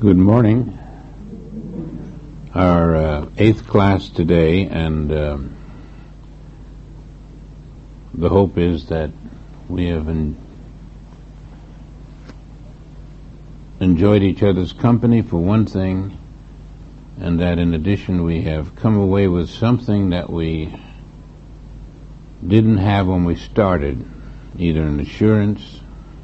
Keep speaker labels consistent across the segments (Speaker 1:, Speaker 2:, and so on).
Speaker 1: Good morning. Our eighth class today, and the hope is that we have enjoyed each other's company for one thing, and that in addition we have come away with something that we didn't have when we started, either an assurance,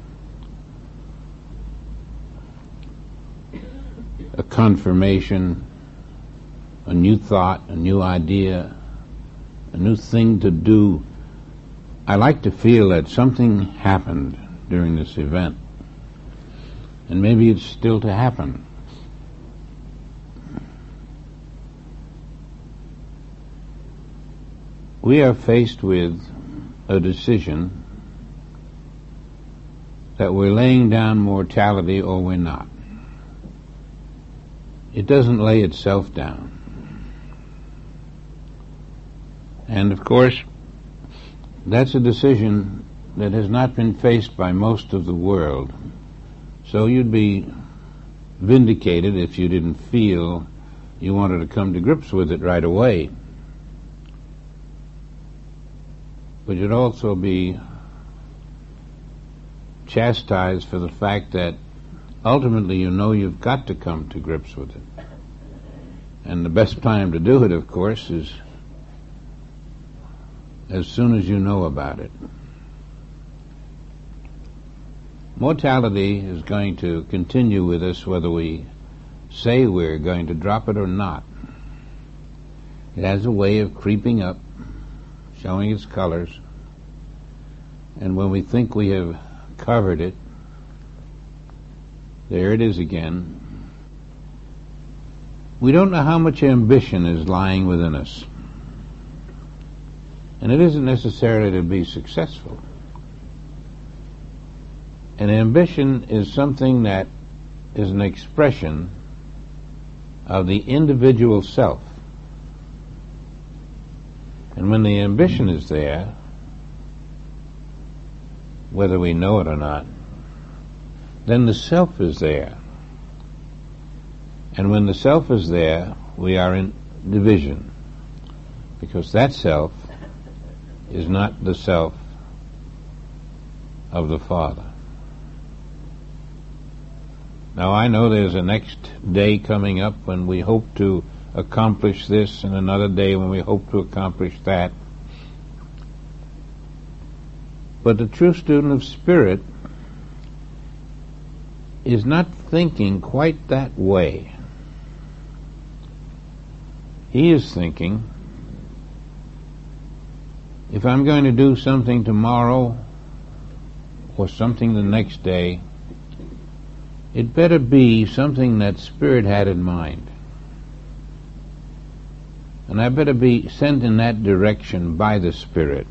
Speaker 1: a confirmation, a new thought, a new idea, a new thing to do. I like to feel that something happened during this event, and maybe it's still to happen. We are faced with a decision that we're laying down mortality or we're not. It doesn't lay itself down. And of course, that's a decision that has not been faced by most of the world. So you'd be vindicated if you didn't feel you wanted to come to grips with it right away. But you'd also be chastised for the fact that ultimately you know you've got to come to grips with it. And the best time to do it, of course, is as soon as you know about it. Mortality is going to continue with us whether we say we're going to drop it or not. It has a way of creeping up, showing its colors, and when we think we have covered it, there it is again. We don't know how much ambition is lying within us. And it isn't necessarily to be successful. And ambition is something that is an expression of the individual self. And when the ambition is there, whether we know it or not, then the self is there. And when the self is there, we are in division, because that self is not the self of the Father. Now I know there's a next day coming up when we hope to accomplish this, and another day when we hope to accomplish that. But the true student of spirit is not thinking quite that way. He is thinking, if I'm going to do something tomorrow or something the next day, it better be something that Spirit had in mind. And I better be sent in that direction by the Spirit.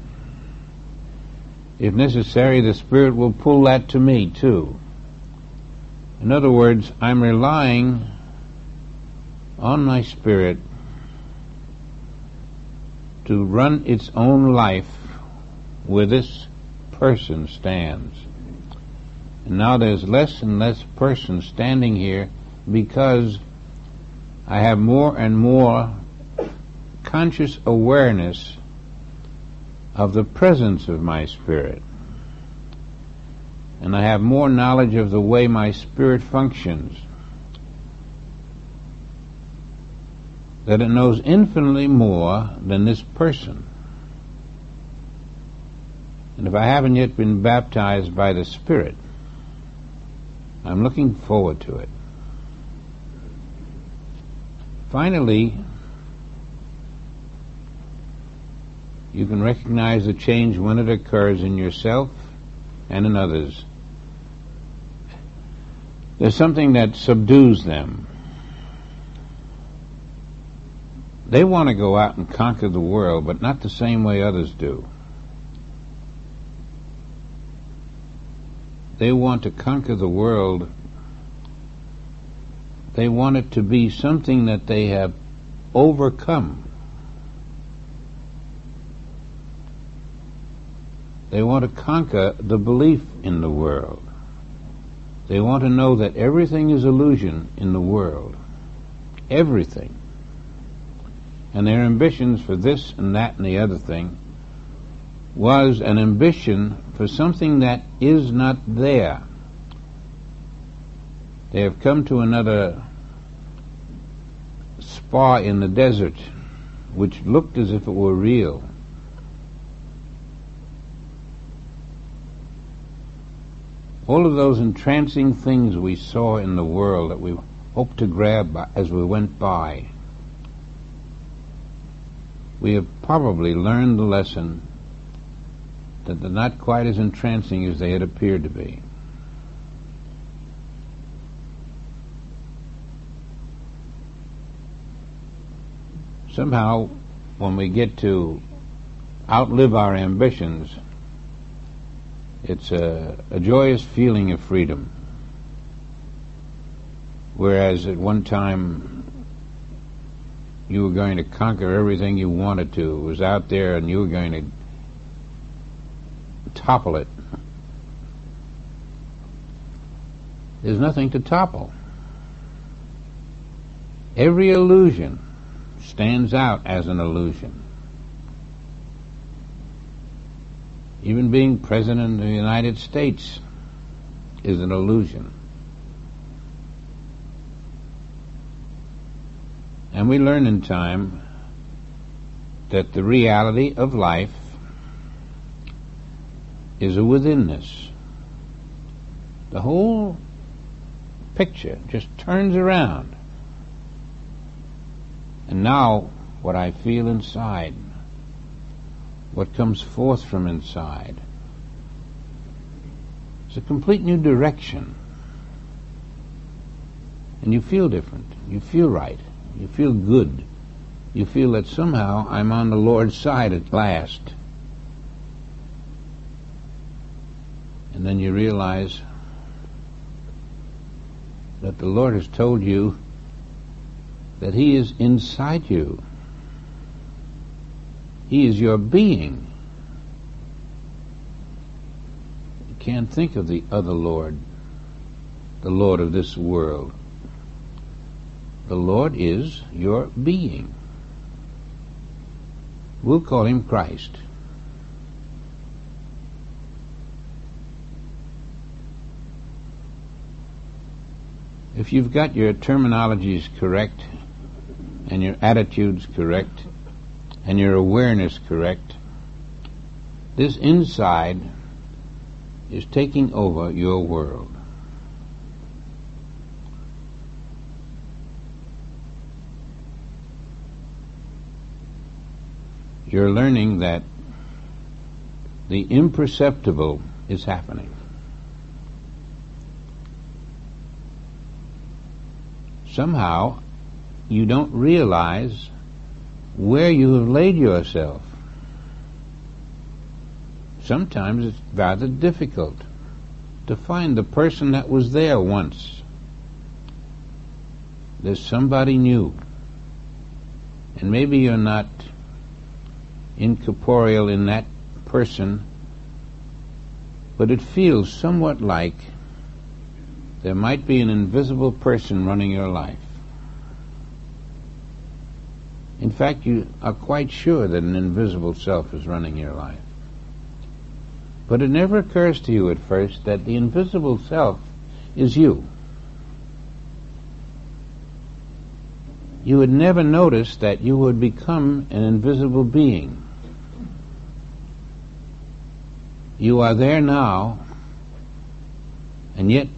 Speaker 1: If necessary, the Spirit will pull that to me too. In other words, I'm relying on my spirit to run its own life where this person stands. And now there's less and less person standing here because I have more and more conscious awareness of the presence of my spirit. And I have more knowledge of the way my spirit functions, that it knows infinitely more than this person. And if I haven't yet been baptized by the Spirit, I'm looking forward to it. Finally, you can recognize the change when it occurs in yourself and in others. There's something that subdues them. They want to go out and conquer the world, but not the same way others do. They want to conquer the world. They want it to be something that they have overcome. They want to conquer the belief in the world. They want to know that everything is illusion in the world. Everything. And their ambitions for this and that and the other thing was an ambition for something that is not there. They have come to another spa in the desert, which looked as if it were real. All of those entrancing things we saw in the world that we hoped to grab as we went by, we have probably learned the lesson that they're not quite as entrancing as they had appeared to be. Somehow, when we get to outlive our ambitions, it's a joyous feeling of freedom. Whereas at one time you were going to conquer everything you wanted to. It was out there and you were going to topple it. There's nothing to topple. Every illusion stands out as an illusion. Even being President of the United States is an illusion. And we learn in time that the reality of life is a withinness. The whole picture just turns around. And now what I feel inside, what comes forth from inside, it's a complete new direction. And you feel different. You feel right. You feel good. You feel that somehow I'm on the Lord's side at last. And then you realize that the Lord has told you that He is inside you. He is your being. You can't think of the other Lord, the Lord of this world. The Lord is your being. We'll call Him Christ. If you've got your terminologies correct, and your attitudes correct, and your awareness correct, this inside is taking over your world. You're learning that the imperceptible is happening. Somehow, you don't realize where you have laid yourself. Sometimes it's rather difficult to find the person that was there once. There's somebody new. And maybe you're not incorporeal in that person, but it feels somewhat like there might be an invisible person running your life. In fact, you are quite sure that an invisible self is running your life. But it never occurs to you at first that the invisible self is you. You would never notice that you would become an invisible being. You are there now, and yet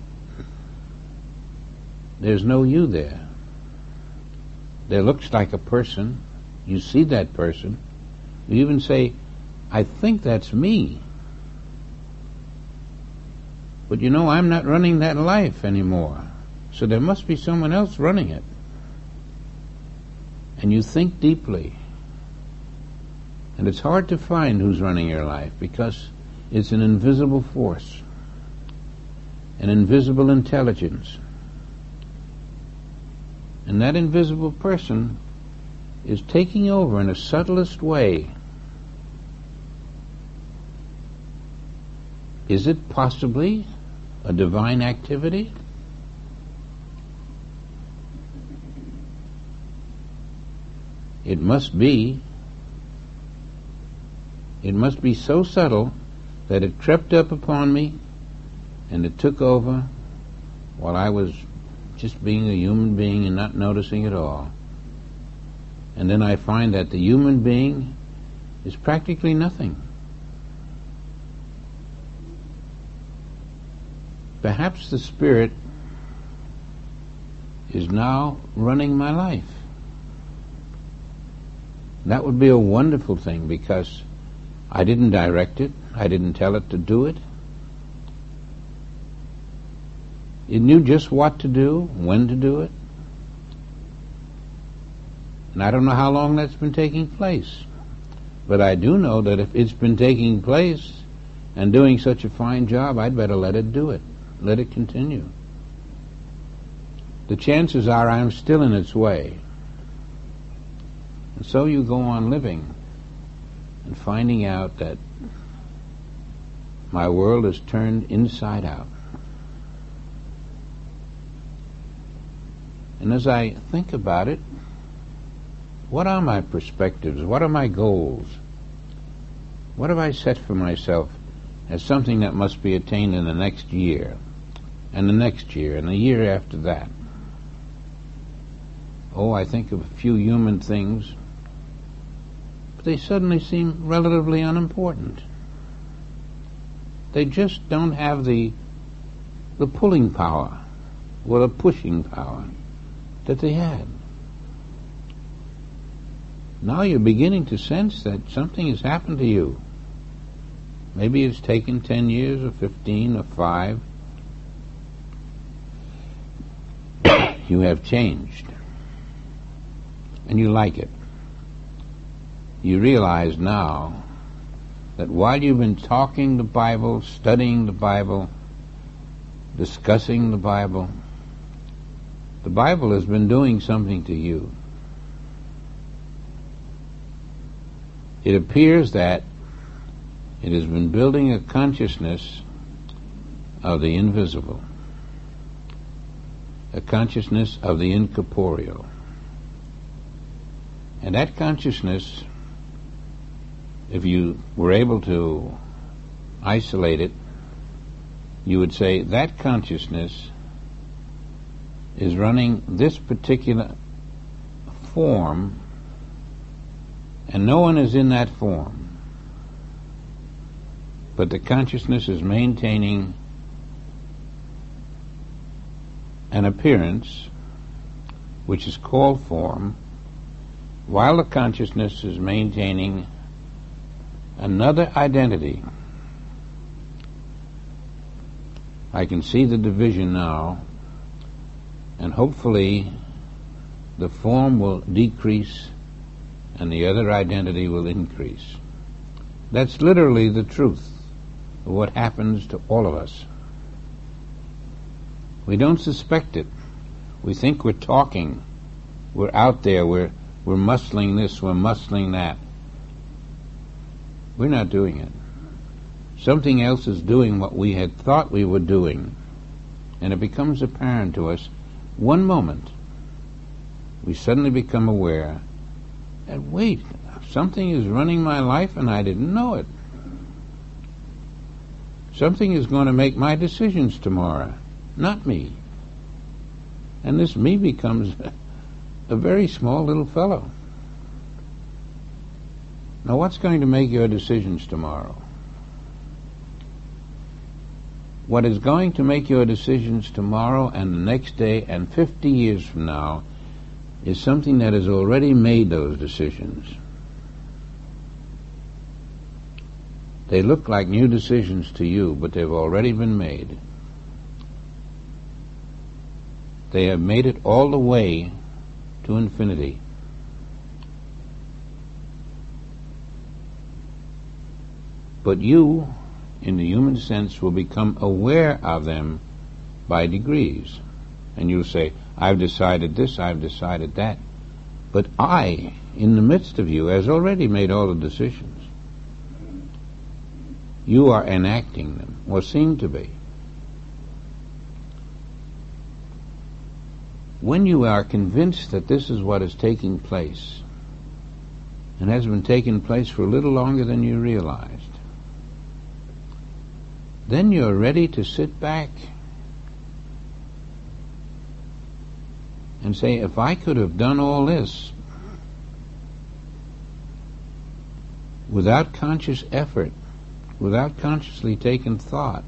Speaker 1: there's no you there. There looks like a person. You see that person. You even say, I think that's me. But you know, I'm not running that life anymore. So there must be someone else running it. And you think deeply. And it's hard to find who's running your life because it's an invisible force, an invisible intelligence. And that invisible person is taking over in a subtlest way. Is it possibly a divine activity? It must be. It must be so subtle that it crept up upon me and it took over while I was just being a human being and not noticing it all. And then I find that the human being is practically nothing. Perhaps the Spirit is now running my life. That would be a wonderful thing, because I didn't direct it. I didn't tell it to do it. It knew just what to do, when to do it. And I don't know how long that's been taking place. But I do know that if it's been taking place and doing such a fine job, I'd better let it do it. Let it continue. The chances are I'm still in its way. And so you go on living and finding out that my world is turned inside out. And as I think about it, what are my perspectives? What are my goals? What have I set for myself as something that must be attained in the next year, and the next year, and the year after that? Oh, I think of a few human things, but they suddenly seem relatively unimportant. They just don't have the pulling power or the pushing power that they had. Now you're beginning to sense that something has happened to you. Maybe it's taken 10 years or 15 or 5. You have changed. And you like it. You realize now that while you've been talking the Bible, studying the Bible, discussing the Bible has been doing something to you. It appears that it has been building a consciousness of the invisible, a consciousness of the incorporeal. And that consciousness, if you were able to isolate it, you would say that consciousness is running this particular form, and no one is in that form. But the consciousness is maintaining an appearance which is called form, while the consciousness is maintaining another identity. I can see the division now, and hopefully the form will decrease and the other identity will increase. That's literally the truth of what happens to all of us. We don't suspect it. We think we're talking. We're out there. We're muscling this. We're muscling that. We're not doing it. Something else is doing what we had thought we were doing. And it becomes apparent to us one moment. We suddenly become aware that, wait, something is running my life and I didn't know it. Something is going to make my decisions tomorrow, not me. And this me becomes a very small little fellow. Now, what's going to make your decisions tomorrow? What is going to make your decisions tomorrow and the next day and 50 years from now is something that has already made those decisions. They look like new decisions to you, but they've already been made. They have made it all the way to infinity. But you, in the human sense, will become aware of them by degrees. And you'll say, I've decided this, I've decided that. But I, in the midst of you, has already made all the decisions. You are enacting them, or seem to be. when you are convinced that this is what is taking place, and has been taking place for a little longer than you realized, then you're ready to sit back and say, if I could have done all this without conscious effort, without consciously taking thought,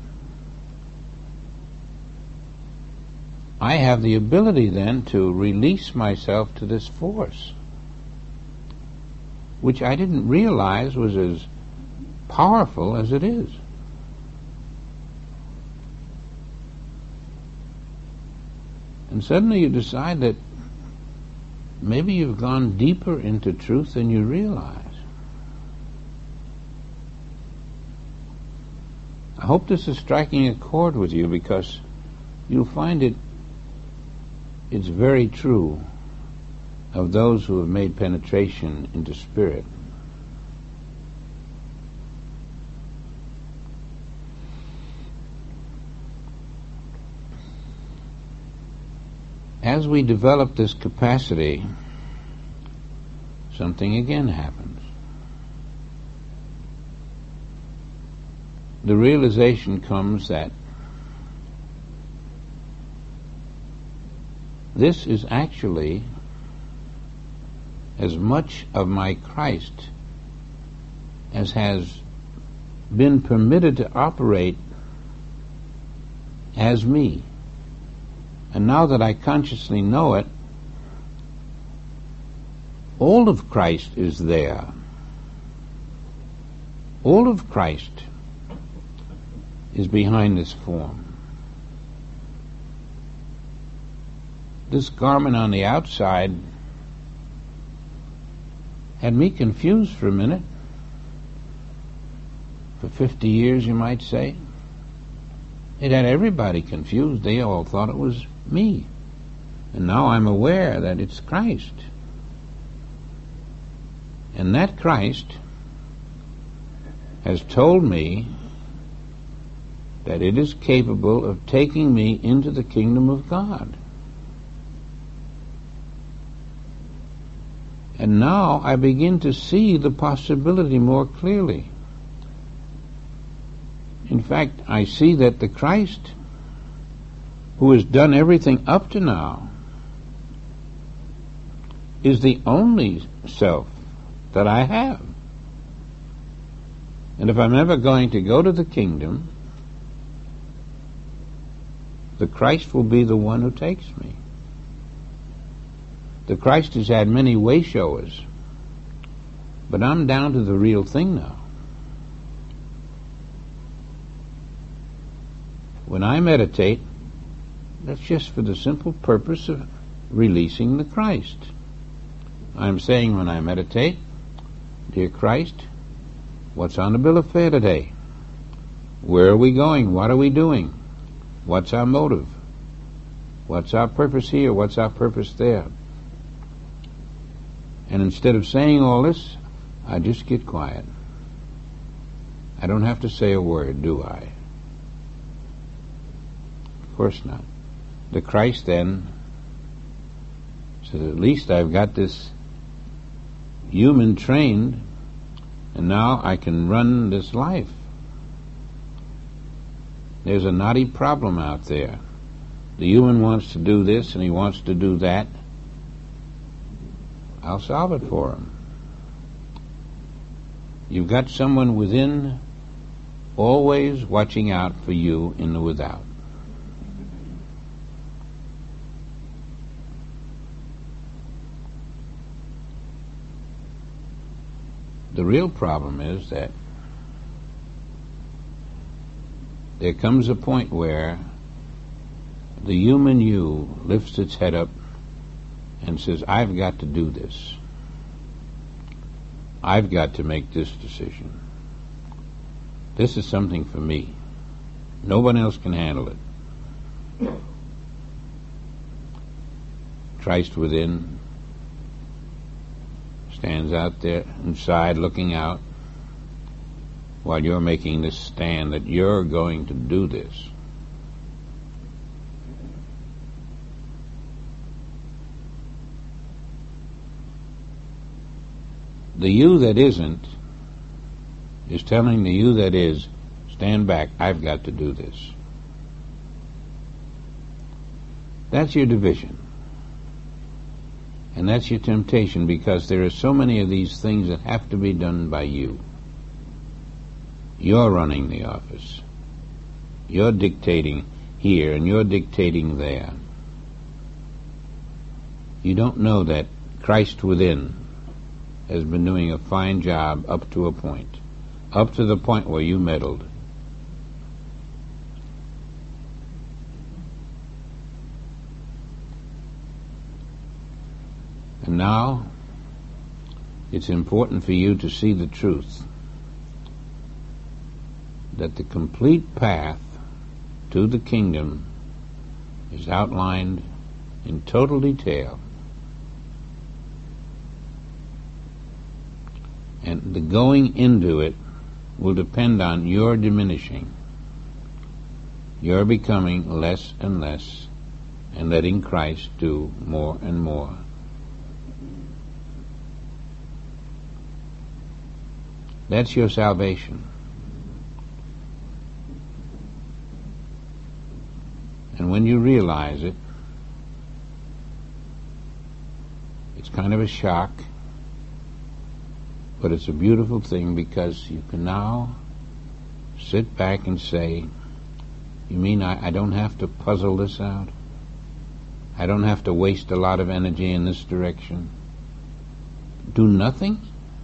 Speaker 1: I have the ability then to release myself to this force, which I didn't realize was as powerful as it is. And suddenly you decide that maybe you've gone deeper into truth than you realize. I hope this is striking a chord with you, because you'll find it's very true of those who have made penetration into spirit. As we develop this capacity, something again happens. The realization comes that this is actually as much of my Christ as has been permitted to operate as me. And now that I consciously know it, all of Christ is there. All of Christ is behind this form. This garment on the outside had me confused for a minute. For 50 years, you might say. It had everybody confused. They all thought it was me. And now I'm aware that it's Christ. And that Christ has told me that it is capable of taking me into the kingdom of God. And now I begin to see the possibility more clearly. In fact, I see that the Christ who has done everything up to now is the only self that I have. And if I'm ever going to go to the kingdom, the Christ will be the one who takes me. The Christ has had many way showers, but I'm down to the real thing now. When I meditate, that's just for the simple purpose of releasing the Christ. I'm saying when I meditate, dear Christ, what's on the bill of fare today? Where are we going? What are we doing? What's our motive? What's our purpose here? What's our purpose there? And instead of saying all this, I just get quiet. I don't have to say a word, do I? Of course not. The Christ then says, at least I've got this human trained, and now I can run this life. There's a knotty problem out there. The human wants to do this and he wants to do that. I'll solve it for him. You've got someone within always watching out for you in the without. The real problem is that there comes a point where the human you lifts its head up and says, I've got to do this. I've got to make this decision. This is something for me. No one else can handle it. Christ within stands out there inside looking out while you're making this stand that you're going to do this. The you that isn't is telling the you that is, stand back, I've got to do this. That's your division. And that's your temptation, because there are so many of these things that have to be done by you. You're running the office. You're dictating here and you're dictating there. You don't know that Christ within has been doing a fine job up to a point. Up to the point where you meddled. And now, it's important for you to see the truth. That the complete path to the kingdom is outlined in total detail. And the going into it will depend on your diminishing. You're becoming less and less and letting Christ do more and more. That's your salvation. And when you realize it, it's kind of a shock, but it's a beautiful thing, because you can now sit back and say, you mean I don't have to puzzle this out? I don't have to waste a lot of energy in this direction? Do nothing?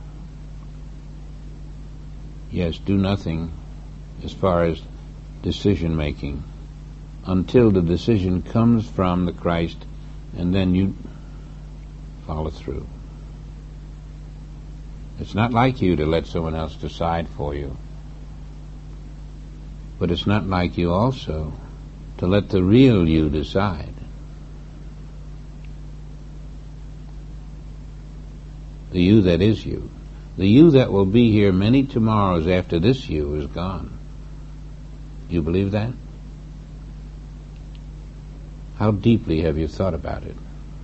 Speaker 1: Yes, do nothing as far as decision making, until the decision comes from the Christ, and then you follow through. It's not like you to let someone else decide for you. But it's not like you also to let the real you decide. The you that is you. The you that will be here many tomorrows after this you is gone. You believe that? How deeply have you thought about it?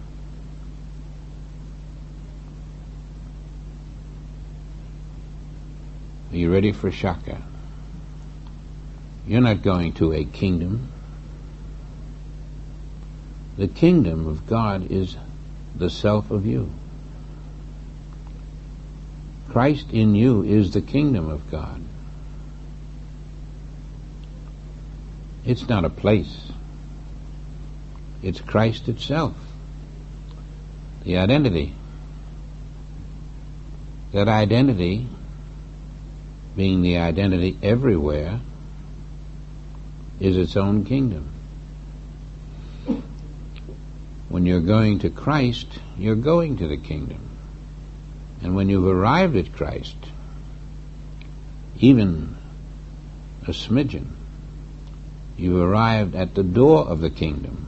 Speaker 1: Are you ready for Shaka? You're not going to a kingdom. The kingdom of God is the self of you. Christ in you is the kingdom of God. It's not a place. It's Christ itself. The identity. That identity, being the identity everywhere, is its own kingdom. When you're going to Christ, you're going to the kingdom. And when you've arrived at Christ, even a smidgen, you've arrived at the door of the kingdom.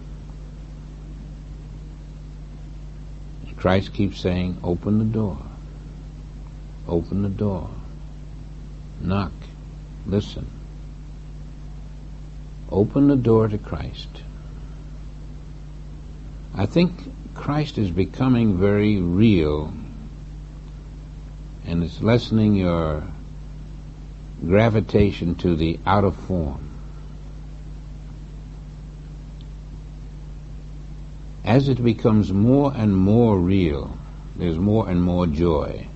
Speaker 1: And Christ keeps saying, open the door. Open the door. Knock. Listen. Open the door to Christ. I think Christ is becoming very real, and it's lessening your gravitation to the out of form. As it becomes more and more real, there's more and more joy,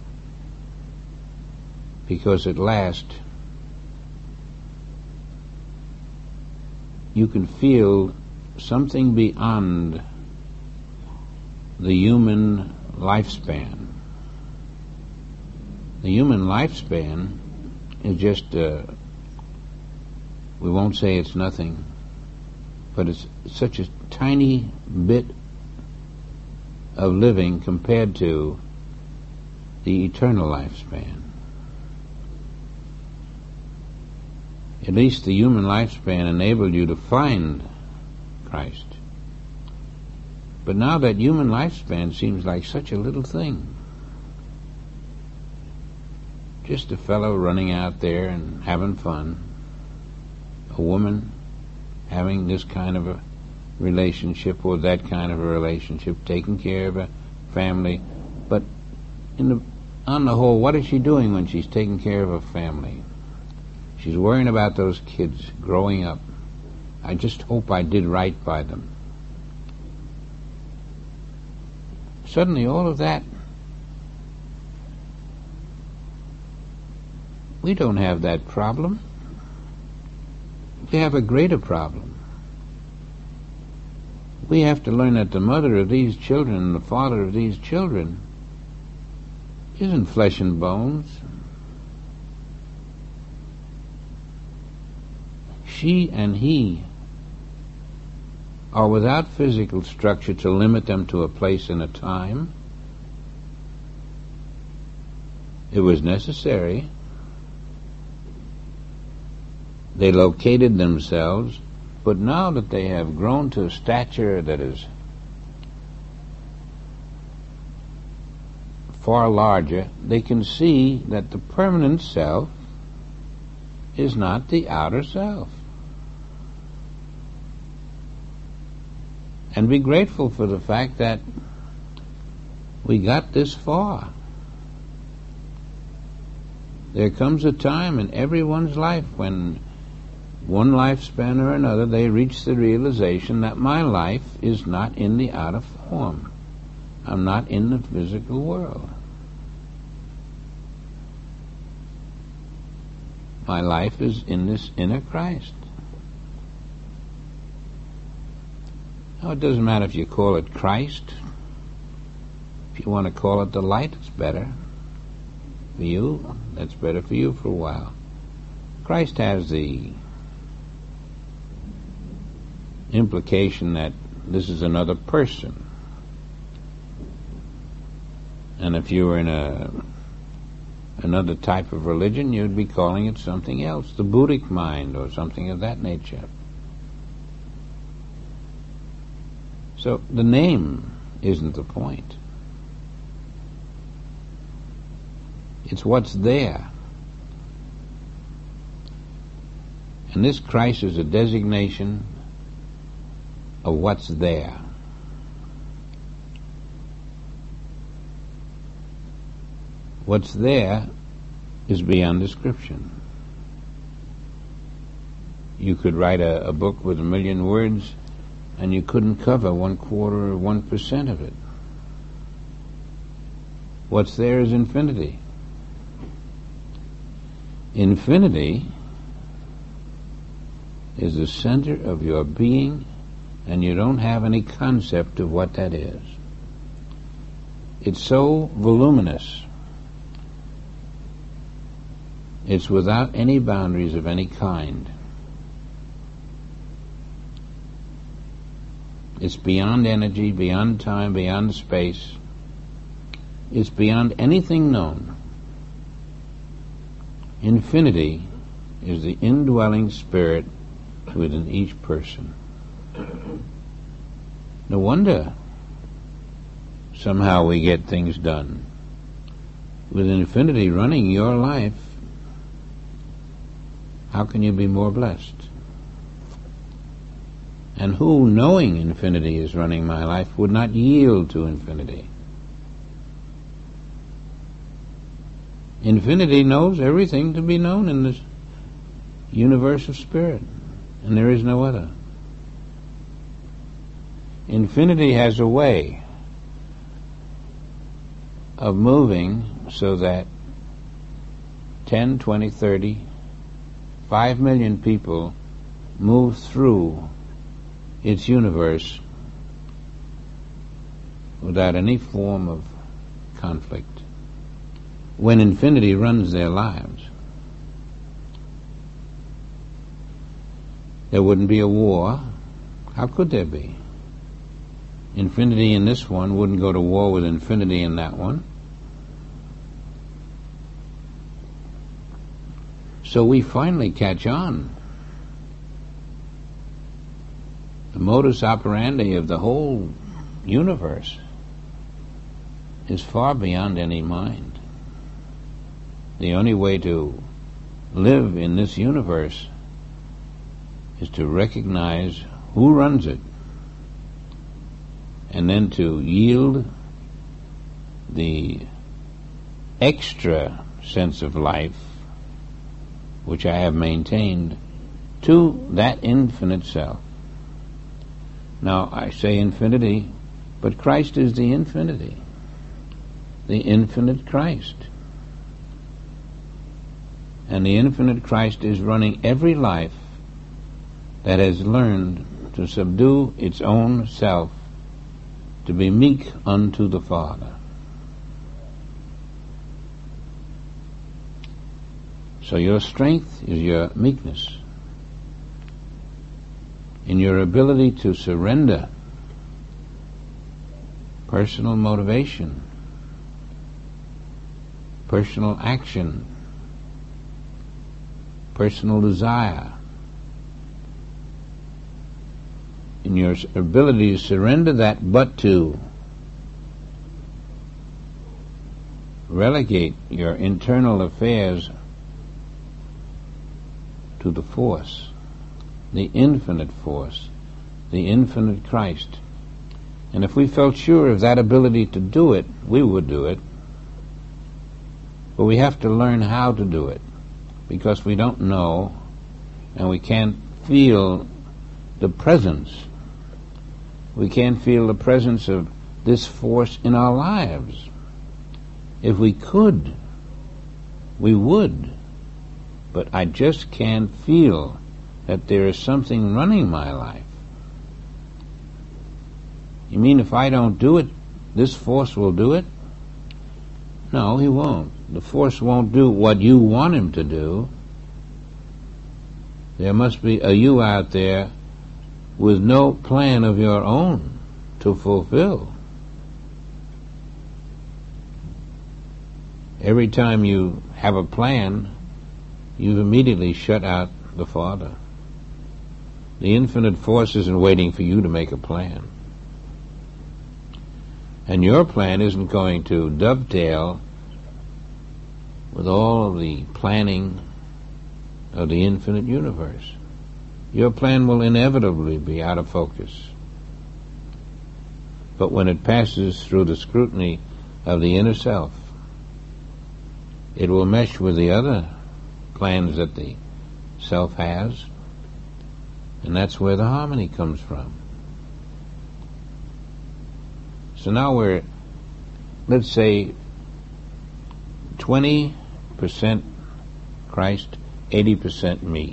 Speaker 1: because at last you can feel something beyond the human lifespan. The human lifespan is just, we won't say it's nothing, but it's such a tiny bit of living compared to the eternal lifespan. At least the human lifespan enabled you to find Christ. But now that human lifespan seems like such a little thing. Just a fellow running out there and having fun. A woman having this kind of a relationship or that kind of a relationship, taking care of a family. But on the whole, what is she doing when she's taking care of her family? She's worrying about those kids growing up. I just hope I did right by them. Suddenly all of that, we don't have that problem. We have a greater problem. We have to learn that the mother of these children and the father of these children isn't flesh and bones. She and he are without physical structure to limit them to a place and a time. It was necessary. They located themselves, but now that they have grown to a stature that is far larger, they can see that the permanent self is not the outer self. And be grateful for the fact that we got this far. There comes a time in everyone's life when one lifespan or another they reach the realization that my life is not in the outer form. I'm not in the physical world. My life is in this inner Christ. Now, it doesn't matter if you call it Christ. If you want to call it the light, it's better for you. That's better for you for a while. Christ has the implication that this is another person. And if you were in another type of religion, you'd be calling it something else, the Buddhic mind or something of that nature. So the name isn't the point. It's what's there. And this Christ is a designation of what's there. What's there is beyond description. You could write a book with 1,000,000 words and you couldn't cover 1/4 or 1% of it. What's there is infinity. Infinity is the center of your being, and you don't have any concept of what that is. It's so voluminous. It's without any boundaries of any kind. It's beyond energy, beyond time, beyond space. It's beyond anything known. Infinity is the indwelling spirit within each person. No wonder somehow we get things done. With infinity running your life, how can you be more blessed? And who, knowing infinity is running my life, would not yield to infinity? Infinity knows everything to be known in this universe of spirit, and there is no other. Infinity has a way of moving so that 10, 20, 30, 5 million people move through its universe without any form of conflict. When infinity runs their lives, there wouldn't be a war. How could there be? Infinity in this one wouldn't go to war with infinity in that one. So we finally catch on. The modus operandi of the whole universe is far beyond any mind. The only way to live in this universe is to recognize who runs it, and then to yield the extra sense of life, which I have maintained, to that infinite self. Now, I say infinity, but Christ is the infinity, the infinite Christ. And the infinite Christ is running every life that has learned to subdue its own self, to be meek unto the Father. So your strength is your meekness, in your ability to surrender personal motivation, personal action, personal desire, in your ability to surrender that, but to relegate your internal affairs to the force, the infinite force, the infinite Christ. And if we felt sure of that ability to do it, we would do it. But we have to learn how to do it, because we don't know and we can't feel the presence. We can't feel the presence of this force in our lives. If we could, we would. But I just can't feel that there is something running my life. You mean if I don't do it, this force will do it? No, he won't. The force won't do what you want him to do. There must be a you out there with no plan of your own to fulfill. Every time you have a plan, you've immediately shut out the Father. The infinite force isn't waiting for you to make a plan. And your plan isn't going to dovetail with all of the planning of the infinite universe. Your plan will inevitably be out of focus. But when it passes through the scrutiny of the inner self, it will mesh with the other plans that the self has, and that's where the harmony comes from. So now we're, let's say, 20% Christ, 80% me.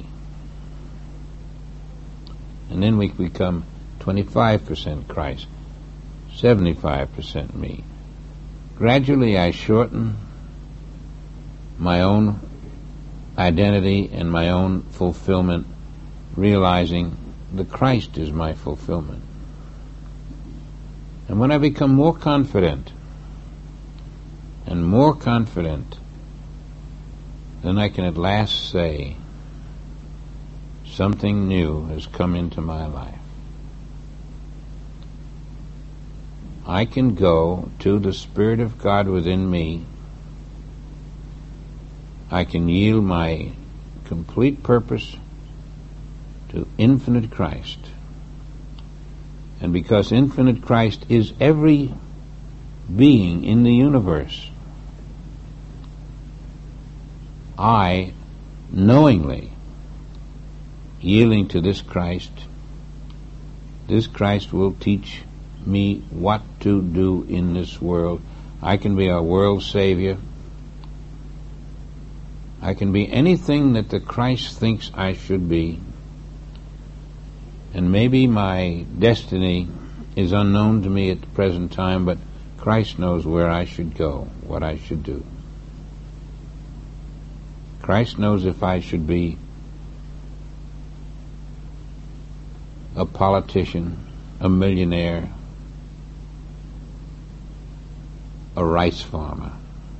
Speaker 1: And then we become 25% Christ, 75% me. Gradually I shorten my own identity and my own fulfillment, realizing the Christ is my fulfillment. And when I become more confident, and more confident, then I can at last say, something new has come into my life. I can go to the Spirit of God within me. I can yield my complete purpose to infinite Christ. And because infinite Christ is every being in the universe, I, knowingly yielding to this Christ will teach me what to do in this world. I can be a world savior. I can be anything that the Christ thinks I should be. And maybe my destiny is unknown to me at the present time, but Christ knows where I should go, what I should do. Christ knows if I should be a politician, a millionaire, a rice farmer.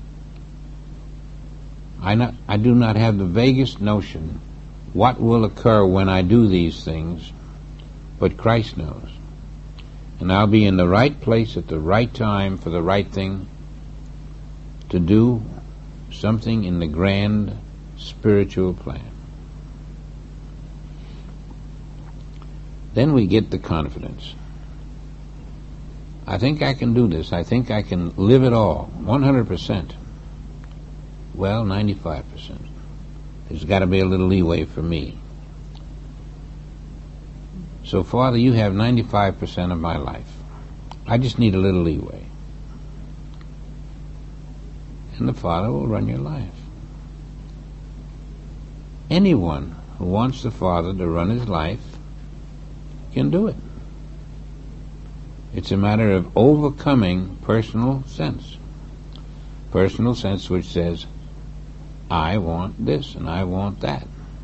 Speaker 1: I do not have the vaguest notion what will occur when I do these things, but Christ knows. And I'll be in the right place at the right time for the right thing, to do something in the grand spiritual plan. Then we get the confidence. I think I can do this. I think I can live it all, 100%. Well, 95%. There's got to be a little leeway for me. So, Father, you have 95% of my life. I just need a little leeway. And the Father will run your life. Anyone who wants the Father to run his life can do it. It's a matter of overcoming personal sense. Personal sense which says, I want this and I want that.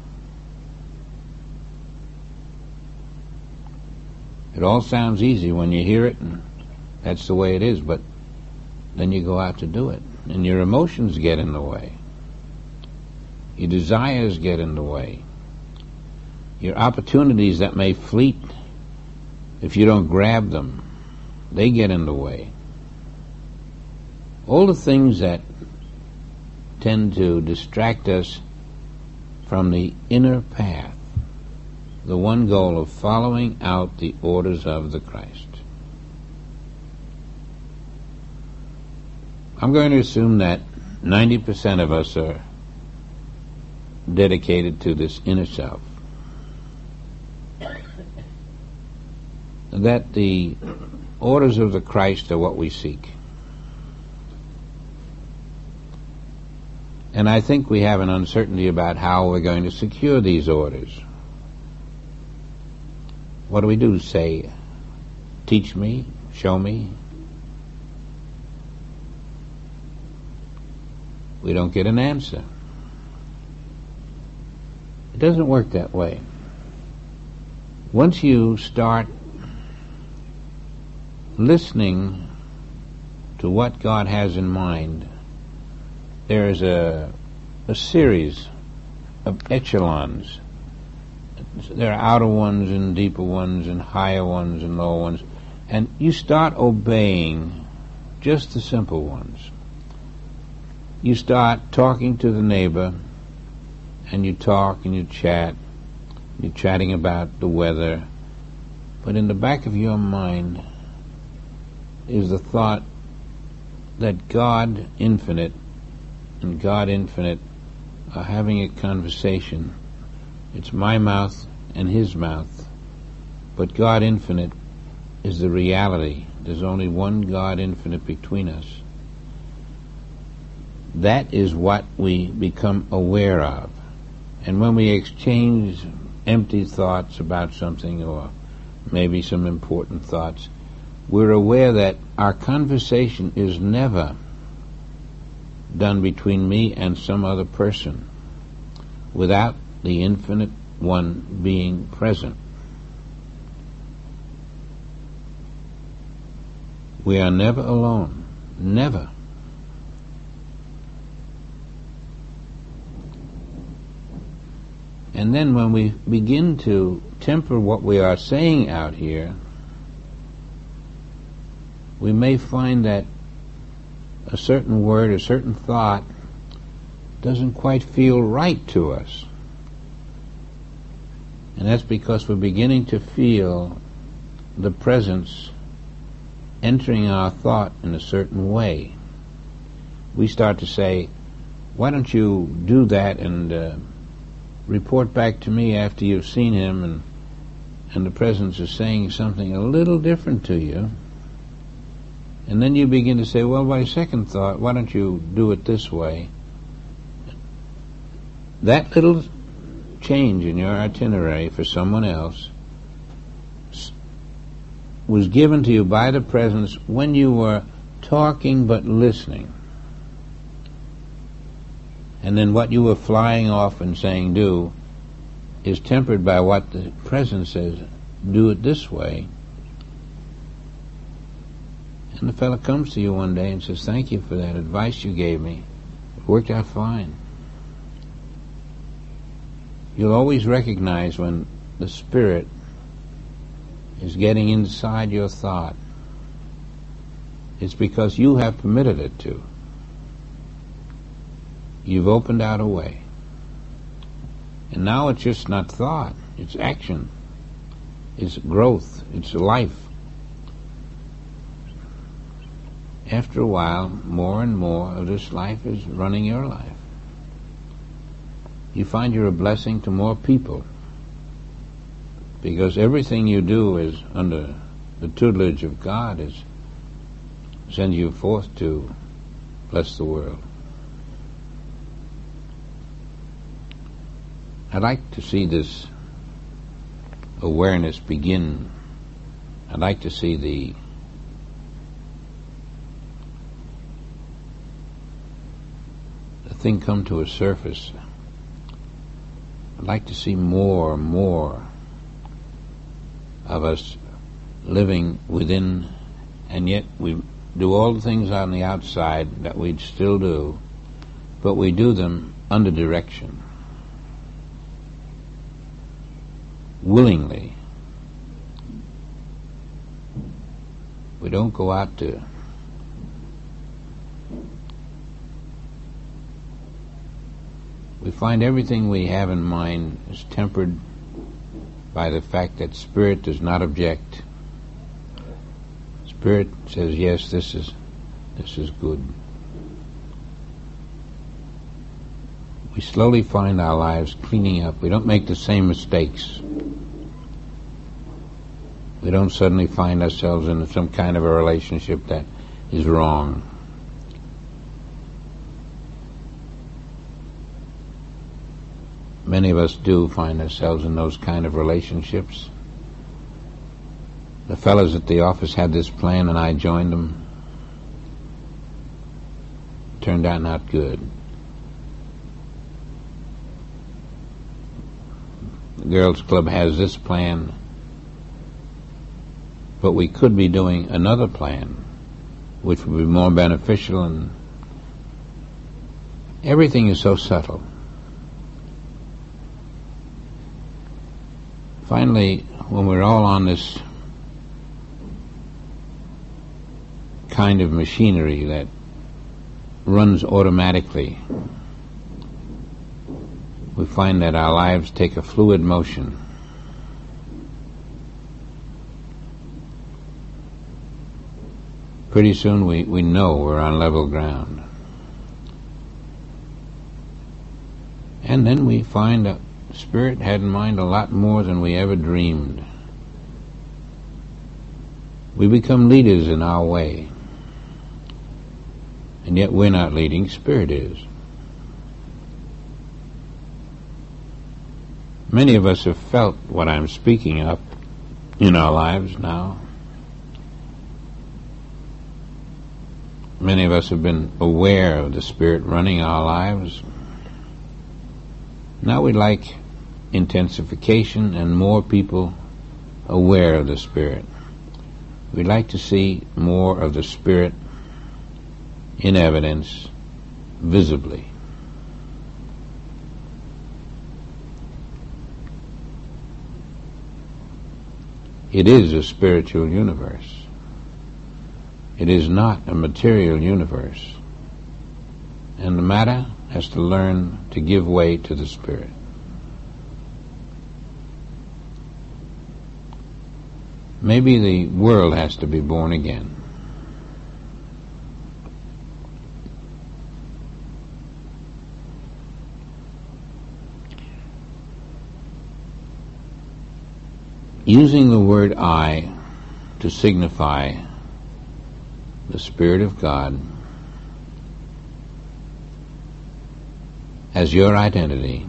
Speaker 1: It all sounds easy when you hear it, and that's the way it is, but then you go out to do it, and your emotions get in the way. Your desires get in the way. Your opportunities that may fleet if you don't grab them, they get in the way. All the things that tend to distract us from the inner path, the one goal of following out the orders of the Christ. I'm going to assume that 90% of us are dedicated to this inner self. That the orders of the Christ are what we seek. And I think we have an uncertainty about how we're going to secure these orders. What do we do? Say, teach me, show me? We don't get an answer. It doesn't work that way. Once you start listening to what God has in mind, there is a series of echelons. There are outer ones and deeper ones and higher ones and lower ones. And you start obeying just the simple ones. You start talking to the neighbor, and you talk and you chat. You're chatting about the weather. But in the back of your mind is the thought that God infinite and God infinite are having a conversation. It's my mouth and his mouth. But God infinite is the reality. There's only one God infinite between us. That is what we become aware of. And when we exchange empty thoughts about something, or maybe some important thoughts, we're aware that our conversation is never done between me and some other person without the infinite one being present. We are never alone. Never. And then when we begin to temper what we are saying out here, we may find that a certain word, a certain thought doesn't quite feel right to us. And that's because we're beginning to feel the presence entering our thought in a certain way. We start to say, why don't you do that and report back to me after you've seen him, and the presence is saying something a little different to you. And then you begin to say, well, by second thought, why don't you do it this way? That little change in your itinerary for someone else was given to you by the presence when you were talking but listening. And then what you were flying off and saying do is tempered by what the presence says, do it this way. And the fellow comes to you one day and says, thank you for that advice you gave me. It worked out fine. You'll always recognize when the Spirit is getting inside your thought. It's because you have permitted it to. You've opened out a way. And now it's just not thought. It's action. It's growth. It's life. After a while, more and more of this life is running your life. you find you're a blessing to more people, because everything you do is under the tutelage of God, is send you forth to bless the world. I'd like to see this awareness begin. I'd like to see the thing come to a surface. I'd like to see more and more of us living within, and yet we do all the things on the outside that we'd still do, but we do them under direction, willingly. We don't go out to we find everything we have in mind is tempered by the fact that Spirit does not object. Spirit says, yes, this is good. We slowly find our lives cleaning up. We don't make the same mistakes. We don't suddenly find ourselves in some kind of a relationship that is wrong. Many of us do find ourselves in those kind of relationships. The fellows at the office had this plan and I joined them. Turned out not good. The girls' club has this plan, but we could be doing another plan which would be more beneficial, and everything is so subtle. Finally, when we're all on this kind of machinery that runs automatically, we find that our lives take a fluid motion. Pretty soon we know we're on level ground. And then we find that Spirit had in mind a lot more than we ever dreamed. We become leaders in our way, and yet we're not leading, Spirit is. Many of us have felt what I'm speaking of in our lives now. Many of us have been aware of the Spirit running our lives. Now we'd like intensification and more people aware of the Spirit. We'd like to see more of the Spirit in evidence, visibly. It is a spiritual universe. It is not a material universe. And the matter has to learn to give way to the Spirit. Maybe the world has to be born again. Using the word I to signify the Spirit of God as your identity,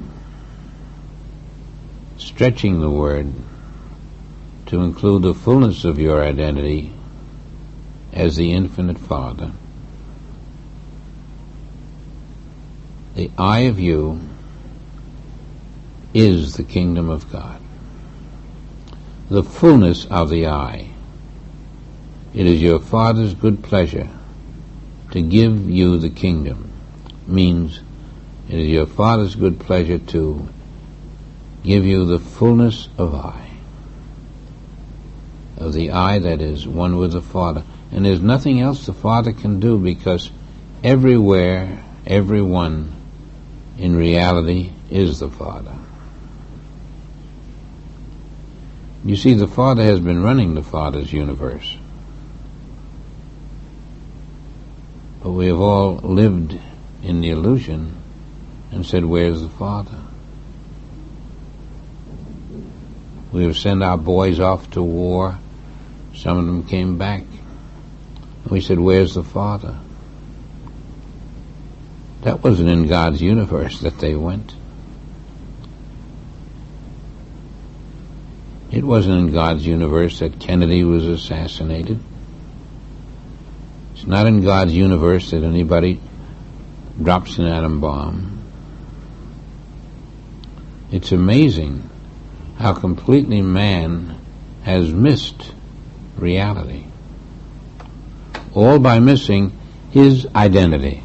Speaker 1: stretching the word to include the fullness of your identity as the infinite Father. The I of you is the kingdom of God. The fullness of the I. It is your Father's good pleasure to give you the kingdom. Means it is your Father's good pleasure to give you the fullness of I. Of the I that is one with the Father. And there's nothing else the Father can do, because everywhere, everyone in reality is the Father. You see, the Father has been running the Father's universe. But we have all lived in the illusion and said, where's the Father? We would send our boys off to war. Some of them came back. We said, where's the father? That wasn't in God's universe that they went. It wasn't in God's universe that Kennedy was assassinated. It's not in God's universe that anybody drops an atom bomb. It's amazing how completely man has missed reality, all by missing his identity,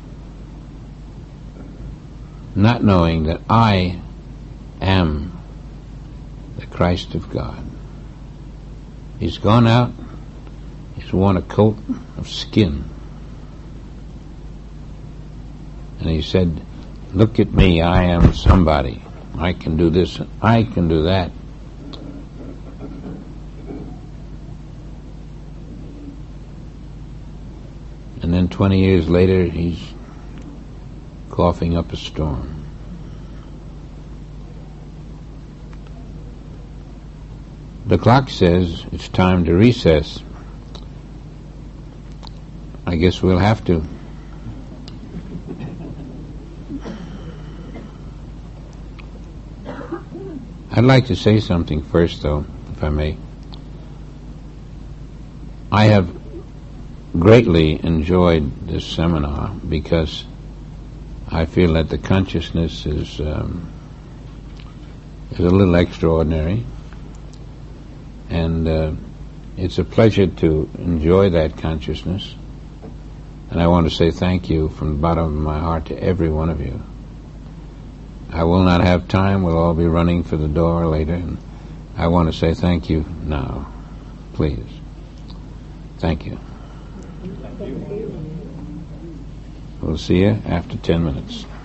Speaker 1: not knowing that I am the Christ of God. He's gone out, he's worn a coat of skin, and he said, look at me, I am somebody. I can do this, I can do that. And then 20 years later, he's coughing up a storm. The clock says it's time to recess. I guess we'll have to. I'd like to say something first, though, if I may. I have greatly enjoyed this seminar because I feel that the consciousness is a little extraordinary, and it's a pleasure to enjoy that consciousness. And I want to say thank you from the bottom of my heart to every one of you. I will not have time. We'll all be running for the door later. And I want to say thank you now. Please. Thank you. We'll see you after 10 minutes.